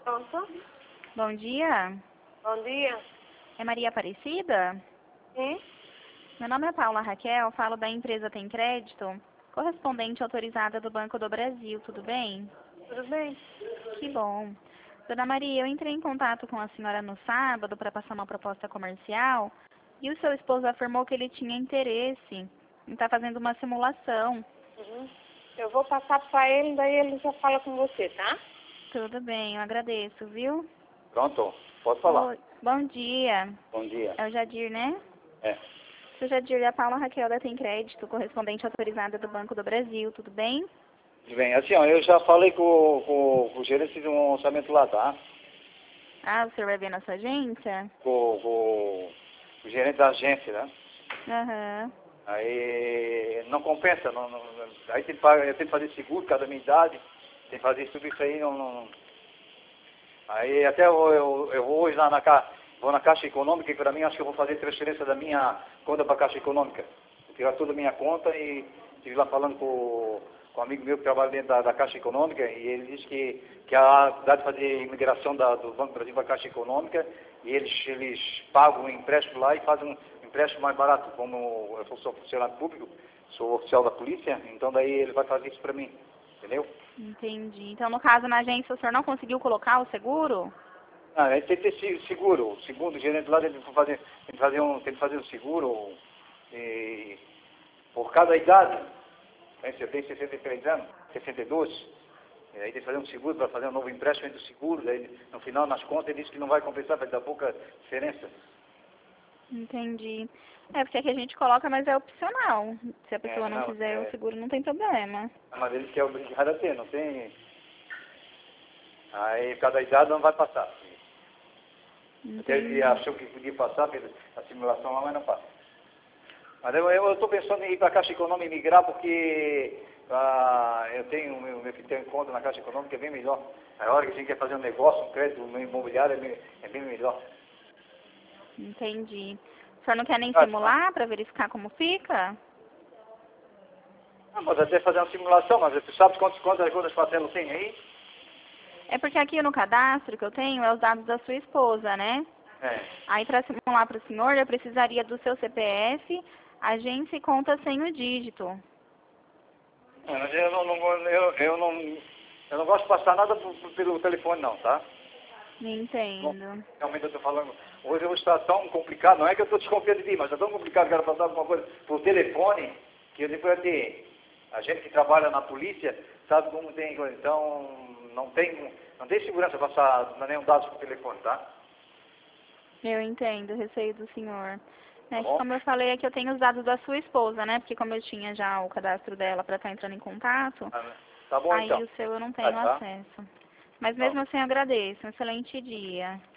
Pronto? Bom dia. Bom dia. É Maria Aparecida? Sim? Meu nome é Paula Raquel, falo da empresa Tem Crédito, correspondente autorizada do Banco do Brasil, tudo bem? Tudo bem? Que bom. Dona Maria, eu entrei em contato com a senhora no sábado para passar uma proposta comercial e o seu esposo afirmou que ele tinha interesse em estar fazendo uma simulação. Uhum. Eu vou passar para ele, daí ele já fala com você, tá? Tudo bem, eu agradeço, viu? Pronto, pode falar. Oi, bom dia. Bom dia. É o Jadir, né? É, Sou Jadir da Paula Raquel da Tem Crédito, correspondente autorizada do Banco do Brasil, tudo bem? tudo bem. Assim, ó, eu já falei com o gerente de um orçamento lá, tá? Ah, o senhor vai ver na sua agência? Com o gerente da agência, né? Aham. Aí não compensa, aí eu tenho que fazer seguro, cada minha idade, tem que fazer tudo isso aí, aí até eu vou hoje vou na Caixa Econômica, e para mim acho que eu vou fazer transferência da minha conta para a Caixa Econômica. Vou tirar toda a minha conta e estive lá falando com um amigo meu que trabalha dentro da Caixa Econômica, e ele disse que dá de fazer imigração do Banco do Brasil para a Caixa Econômica, e eles pagam um empréstimo lá e fazem um empréstimo mais barato. Como eu sou funcionário público, sou oficial da polícia, então daí ele vai fazer isso para mim, entendeu? Entendi. Então, no caso, na agência, o senhor não conseguiu colocar o seguro? Ah, aí tem que ter seguro. O segundo gerente lá tem que fazer um seguro e, por cada idade. Eu tenho 63 anos, 62. E aí tem que fazer um seguro para fazer um novo empréstimo do seguro. Daí, no final, nas contas, ele disse que não vai compensar, vai dar pouca diferença. Entendi. É, porque aqui a gente coloca, mas é opcional. Se a pessoa não Não, quiser o seguro, não tem problema. mas ele que é obrigado a ter, não tem. Aí cada idade não vai passar. Até ele Entendi. achou que podia passar pela a simulação lá, mas não passa. Mas eu estou pensando em ir para a Caixa Econômica e migrar porque eu tenho meu filho tem conta na Caixa Econômica, é bem melhor. A hora que a gente quer fazer um negócio, um crédito no imobiliário, é bem melhor. Entendi. O senhor não quer nem Ah, simular para verificar como fica? pode até fazer uma simulação, mas você sabe quantas parcelas tem aí? É porque aqui no cadastro que eu tenho é os dados da sua esposa, né? É. Aí para simular para o senhor, eu precisaria do seu CPF, agência e conta sem o dígito. Mas eu não gosto de passar nada pelo telefone não, tá? Bom, Entendo. realmente eu estou falando, hoje está tão complicado, não é que eu estou desconfiando de mim, mas está tão complicado que ela passar alguma coisa por telefone, que eu depois ter a gente que trabalha na polícia, sabe como tem coisa, então não tem segurança passar nenhum dado por telefone, tá? Eu entendo o receio do senhor. Tá É que bom? como eu falei, é que eu tenho os dados da sua esposa, né? Porque como eu tinha já o cadastro dela para estar entrando em contato, Tá bom aí então. o seu eu não Ah, tenho tá. acesso. Mas Tá. mesmo assim eu agradeço. Um excelente dia.